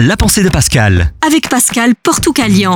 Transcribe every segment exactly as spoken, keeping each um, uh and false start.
La pensée de Pascal. Avec Pascal Portucalian.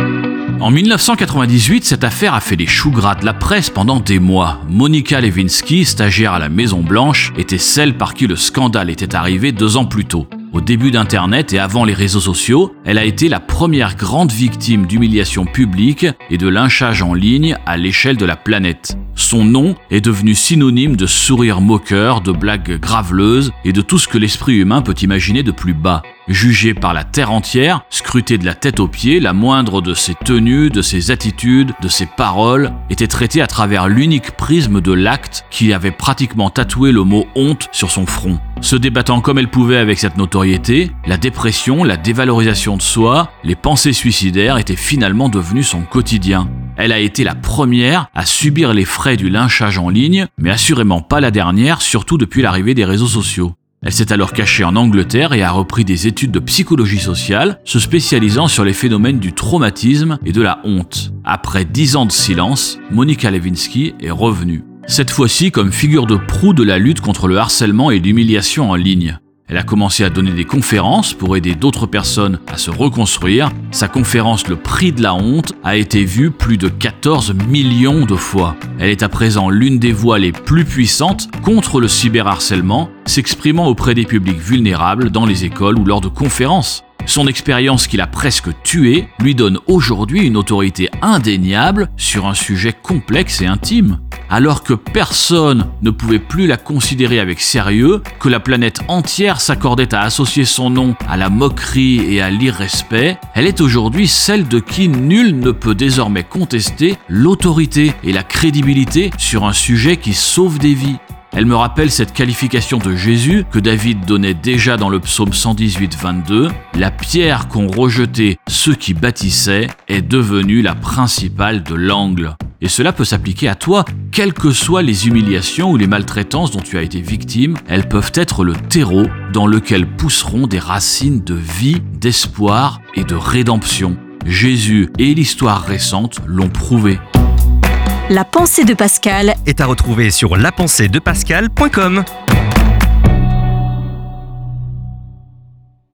En dix-neuf cent quatre-vingt-dix-huit, cette affaire a fait les choux gras de la presse pendant des mois. Monica Lewinsky, stagiaire à la Maison Blanche, était celle par qui le scandale était arrivé deux ans plus tôt. Au début d'Internet et avant les réseaux sociaux, elle a été la première grande victime d'humiliation publique et de lynchage en ligne à l'échelle de la planète. Son nom est devenu synonyme de sourire moqueur, de blagues graveleuses et de tout ce que l'esprit humain peut imaginer de plus bas. Jugée par la terre entière, scrutée de la tête aux pieds, la moindre de ses tenues, de ses attitudes, de ses paroles, était traitée à travers l'unique prisme de l'acte qui avait pratiquement tatoué le mot honte sur son front. Se débattant comme elle pouvait avec cette notoriété, la dépression, la dévalorisation de soi, les pensées suicidaires étaient finalement devenues son quotidien. Elle a été la première à subir les frais du lynchage en ligne, mais assurément pas la dernière, surtout depuis l'arrivée des réseaux sociaux. Elle s'est alors cachée en Angleterre et a repris des études de psychologie sociale, se spécialisant sur les phénomènes du traumatisme et de la honte. Après dix ans de silence, Monica Lewinsky est revenue. Cette fois-ci comme figure de proue de la lutte contre le harcèlement et l'humiliation en ligne. Elle a commencé à donner des conférences pour aider d'autres personnes à se reconstruire. Sa conférence Le prix de la honte a été vue plus de quatorze millions de fois. Elle est à présent l'une des voix les plus puissantes contre le cyberharcèlement, s'exprimant auprès des publics vulnérables dans les écoles ou lors de conférences. Son expérience qui l'a presque tué lui donne aujourd'hui une autorité indéniable sur un sujet complexe et intime. Alors que personne ne pouvait plus la considérer avec sérieux, que la planète entière s'accordait à associer son nom à la moquerie et à l'irrespect, elle est aujourd'hui celle de qui nul ne peut désormais contester l'autorité et la crédibilité sur un sujet qui sauve des vies. Elle me rappelle cette qualification de Jésus que David donnait déjà dans le psaume cent dix-huit vingt-deux. La pierre qu'ont rejetée ceux qui bâtissaient est devenue la principale de l'angle. Et cela peut s'appliquer à toi, quelles que soient les humiliations ou les maltraitances dont tu as été victime, elles peuvent être le terreau dans lequel pousseront des racines de vie, d'espoir et de rédemption. Jésus et l'histoire récente l'ont prouvé. La pensée de Pascal Est à retrouver sur la pensée de pascal point com.